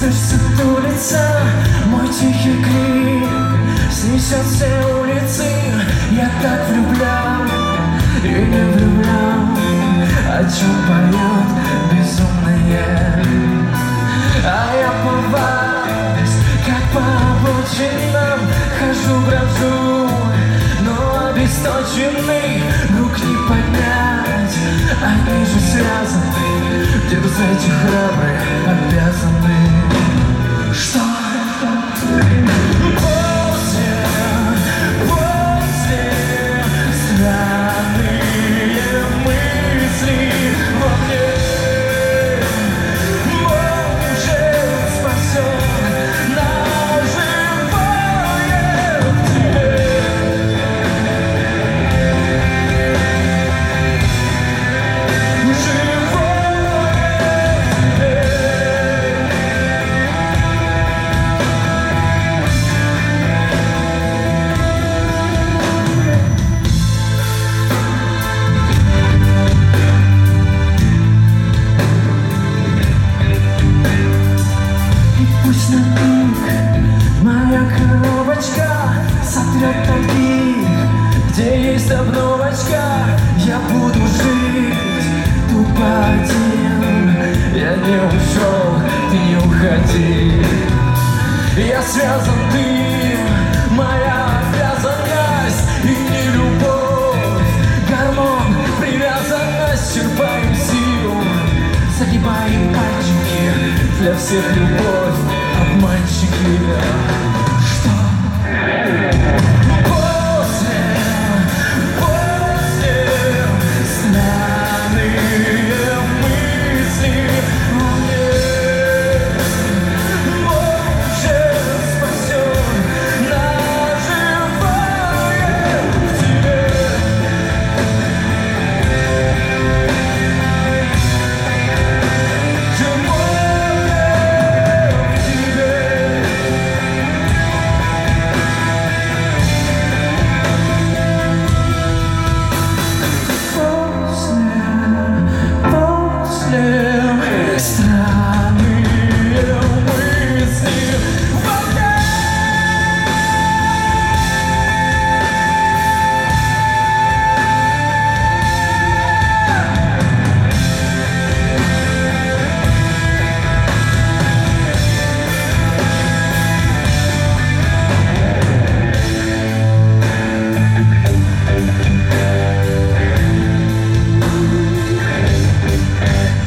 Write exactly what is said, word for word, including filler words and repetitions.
слышится улица, мой тихий крик снесет все улицы. Я так влюблен и не влюблен, о чем поет безумные. А я по вас, как по обочинам, хожу, брожу, но обесточенный, рук не поднять, они же связаны, дерзайте, храбрые, обязаны. Что? После, после странные мысли во мне, может спасет на живое в тебе. Пусть на миг моя коробочка сотрет таких, где есть обновочка. Я буду жить тупо один, я не ушел, ты не уходи. Я связан, ты моя обязанность, и не любовь, гормон, привязанность. Черпаем силу, загибаем пальчики, для всех любовь, обманщики.